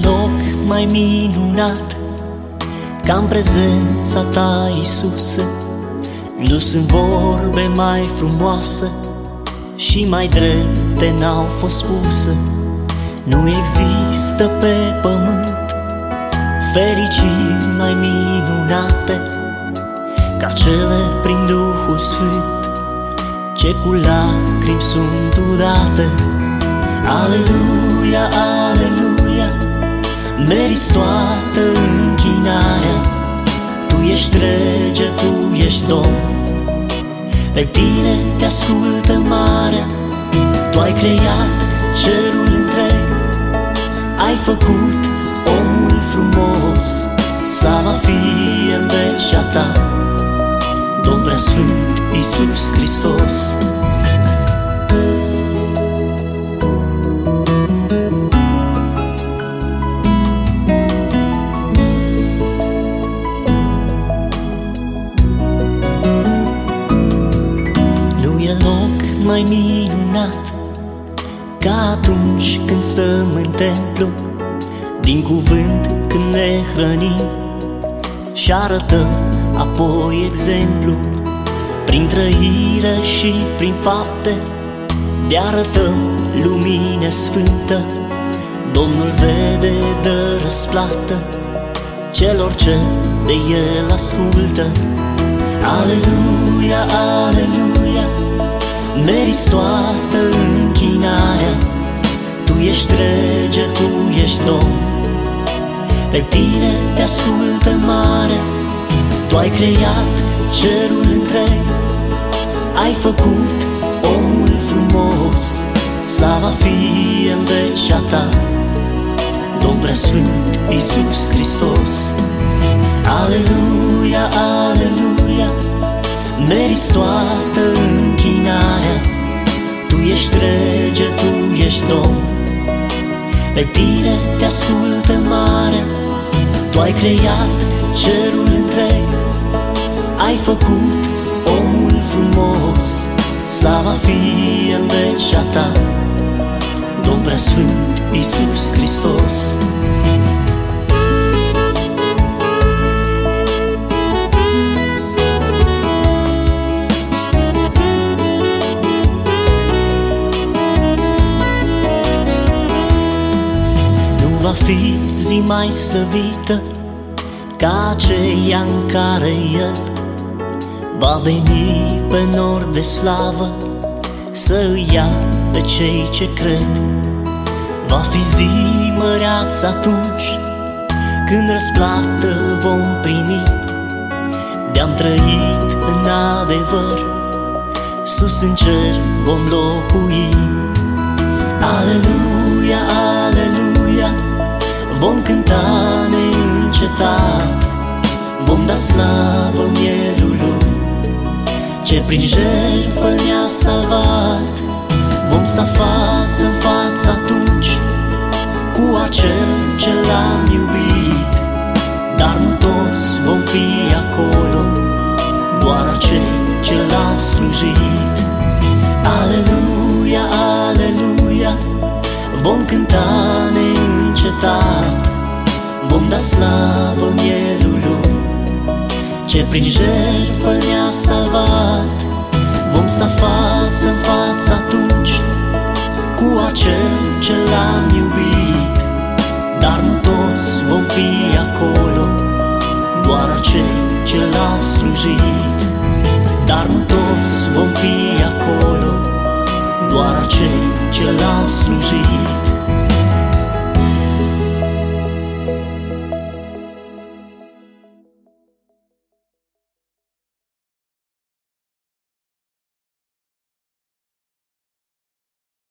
loc mai minunat ca în prezența ta, Iisuse. Nu sunt vorbe mai frumoase și mai drepte n-au fost spuse. Nu există pe pământ fericiri mai minunate ca cele prin Duhul Sfânt, ce cu lacrimi sunt udate. Aleluia, aleluia, meriți toată închinarea. Tu ești rege, tu ești Domn, pe tine te ascultă marea. Tu ai creat cerul întreg, ai făcut omul frumos. Slava fie în vecea ta, Domn preasfânt Iisus Hristos. Nu e loc mai minunat ca atunci când stăm în templu, din cuvânt când ne hrănim și arătăm apoi exemplu, prin trăire și prin fapte, de arătăm lumine sfântă. Domnul vede, dă răsplată celor ce de El ascultă. Aleluia, aleluia, meriți toată închinarea. Tu ești rege, tu ești Domn, pe tine te ascultă marea. Tu ai creat cerul întreg, ai făcut omul frumos. Slava fie în vecea ta, Domn preasfânt Iisus Hristos. Aleluia, aleluia, meriți toată închinarea. Tu ești rege, tu ești Domn, pe tine te ascultă marea. Tu ai creat cerul întreg, ai făcut omul frumos. Slava fie în vecea ta, Domn preasfânt Iisus Hristos. Nu va fi zi mai slăvită ca aceea în care El va veni pe nor de slavă să îi ia pe cei ce cred. Va fi zi măreață atunci când răsplată vom primi de-am trăit în adevăr, sus în cer vom locui. Aleluia, aleluia, vom cânta neîncetat, vom da slavă mielului ce prin jertfă ne-a salvat. Vom sta față în față atunci cu acel ce l-am iubit, dar nu toți vom fi acolo, doar acei ce l-au slujit. Aleluia, aleluia, vom cânta neîncetat, vom da slavă mielului ce prin jertfă ne-a salvat. Vom sta față în față atunci cu acel ce l-am iubit, dar nu toți vom fi acolo, doar acei ce l-au slujit. Dar nu toți vom fi acolo, doar acei ce l-au slujit.